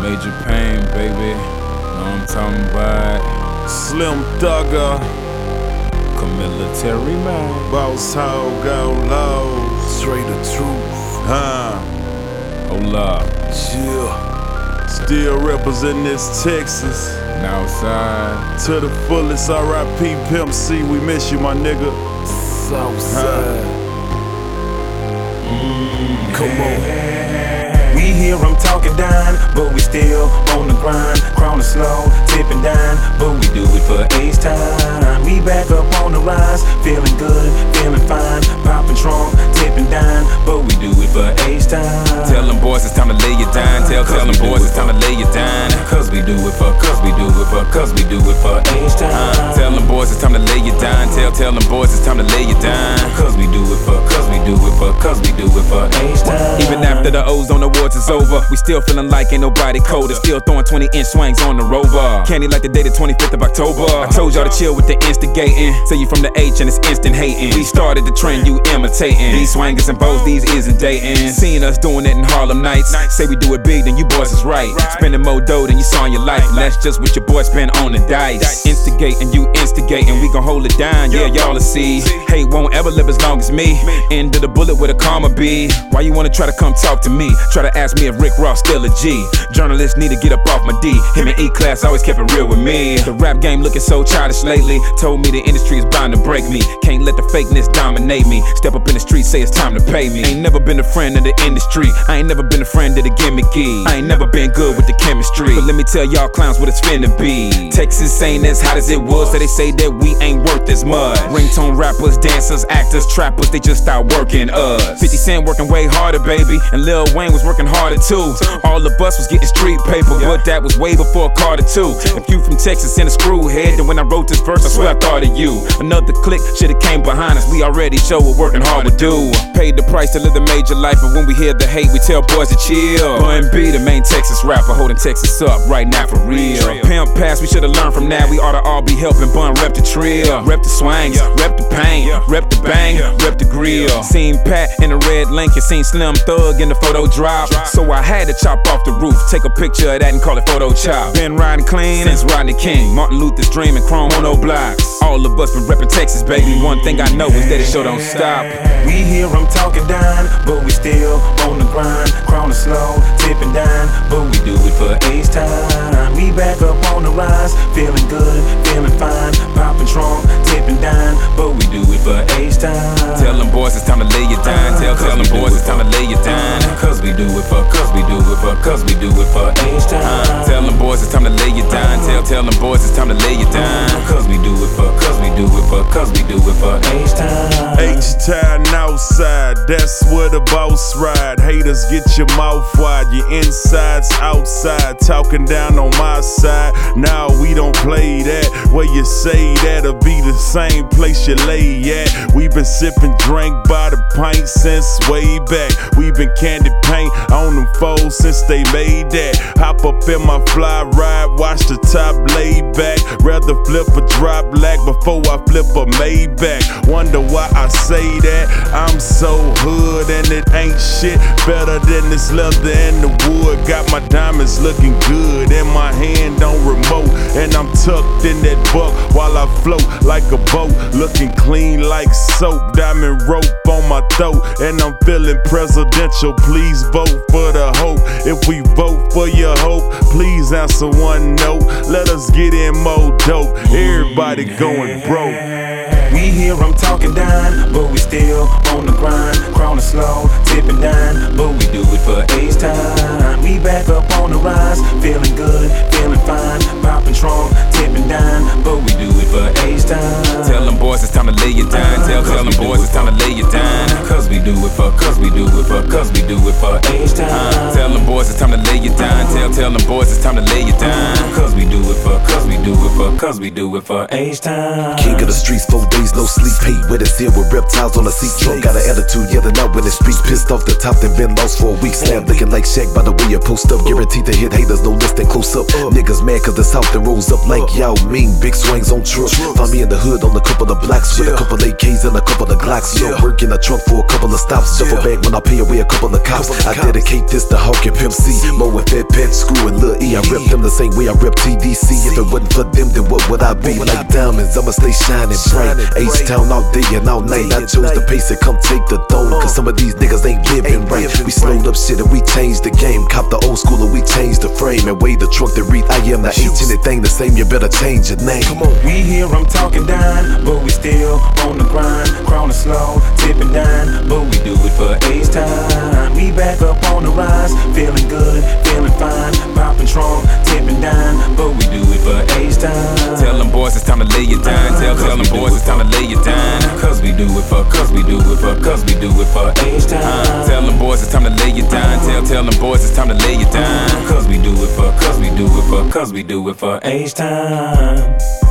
Major Pain, baby. Know I'm talking about. Slim Thugger, Military man. Boss Hog on low. Straight the truth. Hold up. Yeah. Still representing this Texas. And outside. To the fullest, R.I.P. Pimp C, we miss you, my nigga. Southside. Come on. We hear them talking down, but we still on the grind. Crawling slow, tipping down, but we do it for H-time. We back up on the rise, feeling good, feeling fine. Popping trunk, tipping down, but we do it for H-time. Tell them boys it's time to lay it down. Tell them boys it's time to lay it down. Cause we do it for, cause we do it for, cause we do it for H-time. Tell them boys it's time to lay it down. Tell them boys it's time to lay it down. Cause we do it for, cause we do it for, cause we do it for H-time. Even after the ozone awards is over, we still feeling like ain't nobody colder. Still throwing 20-inch swings on the Rover. Candy like the day the 25th of October. I told y'all to chill with the instigating. Say you from the H and it's instant hating. We started the trend, you imitating. These swangers and bows, these isn't dating. Seeing us doing it in Harlem nights. Say we do it big, then you boys is right. Spending more dough than you saw in your life. And that's just what your boys spend on the dice. Instigating, you instigating. We gon' hold it down, yeah, y'all will see. Hate won't ever live as long as me. End of the bullet with a comma B. Why you wanna try to come talk to me? Try to ask me if Rick Ross still a G. Journalists need to get up off my D. Him and E-Class always kept it real with me. The rap game looking so childish lately. Told me the industry is bound to break me. Can't let the fakeness dominate me. Step up in the street, say it's time to pay me. Ain't never been a friend of the industry. I ain't never been a friend of the gimmicky. I ain't never been good with the chemistry. But let me tell y'all clowns what it's finna be. Texas ain't as hot as it was, so they say that we ain't worth as much. Ringtone rappers, dancers, actors, trappers, they just start working us. 50 Cent working way harder, baby, and Lil Wayne was working harder too. All of us was getting street paper, but that was way before Carter too. If you from Texas and a screw head, then when I wrote this verse, I swear I thought of you. Another click should've came behind us. We already show what working hard would do. Paid the price to live the major life, but when we hear the hate, we tell boys to chill. Bun B, the main Texas rapper, holding Texas up right now for real. Pimp pass, we should've learned from that. We oughta all be helping Bun rep the trill, rep the swangs, rep the pain, rep the bang, rep the grill. Seen Pat in a red Lincoln, seen Slim Thug in the photo drop. So I had to chop off the roof, take a picture of that and call it photo chop. Been riding clean since Rodney King, Martin Luther's dream and Chrome on no blocks. All of us been reppin' Texas, baby. One thing I know is that it sure don't stop. We hear them talking down, but we still on the grind. Crawling slow, tipping down, but we do it for H-time. We back up on the rise, feeling good, feeling fine. Popping trunk, tipping down, but we do it for H-time. Tell them boys it's time to lay it down. Tell them boys it's time to lay it down. Cause we do it for, cause we do it for, cause we do it for H-time. Tell them boys it's time to lay it down. Tell them boys it's time to lay it down. Cause we do it for, cause we do it for, cause we do it for H-time. H-Town outside, that's where the boss ride. Haters get your mouth wide, your insides outside. Talking down on my side, now we don't play that. Where you say that'll be the same place you lay at. We been sipping drink by the pint since way back. We been candy paint on them foes since they made that. Hop up in my fly ride, watch the top lay back. Rather flip a drop lag before I flip a Maybach. Wonder why I say that. I'm so hood and it ain't shit better than this leather and the wood. Got my diamonds looking good in my hand on remote, and I'm tucked in that buck while I float like a boat, looking clean like soap. Diamond rope on my throat, and I'm feeling presidential. Please vote for the hope. If we vote for your hope, please answer one no. Let us get in more dope. Everybody going broke. We hear them talking down, but we still on the grind. Crawling slow, tipping down, but we do it for H-time. We back up on the rise, feeling good, feeling fine. Popping trunk, tipping down, but we do it for H-time. Tell them boys it's time to lay it down. Tell them boys it's time to lay it down. Cause we do it for, cause we do it for, cause we do it for H-time. Tell them boys it's time to lay it down. Tell them boys it's time to lay it down. Cause we do it for, cause we do it for, for, cause we do it for H-Town. King of the streets, 4 days, no sleep. Hate with it, seal with reptiles on the seat. Drunk, got an attitude, yelling out when the streets. Pissed off the top, then been lost for a week. Slam looking like Shaq by the way you post up. Guaranteed to hit haters, no less than close up. Niggas mad cause the South then rolls up like y'all mean. Big swings on truck. Find me in the hood on a couple of blocks with a couple AKs and a couple of Glocks. Yo, work in the trunk for a couple of stops. Duffel bag when I pay away a couple of cops. I dedicate this to Hawk and Pimp C. Mo and Fat Pat, Screw and Lil E. I rep them the same way I rep TDC. If it wasn't for them, then what would I be? Like diamonds, I'ma stay shining bright. H-Town all day and all night. I chose to pace it, come take the throne. Cause some of these niggas ain't living right. We slowed up shit and we changed the game. Cop the old school and we changed the frame. And weigh the trunk that read I am the H. Anything the same, you better change your name. Come on. We hear I'm talking down, but we still on the grind. Crawling slow, tipping down, but we do it for H-Town. We back up on the rise, feeling good, feeling fine. Popping trunk, tipping down, but we do it for H-Town. Tell them boys it's time to lay it down. Tell them boys it's time to lay it down. Cause we do it for, cause we do it for, cause we do it for H-Town. Tell them boys it's time to lay it down. Tell them boys it's time to lay it down. Cause we do it for, cause we do it for, cause we do it for H-Town.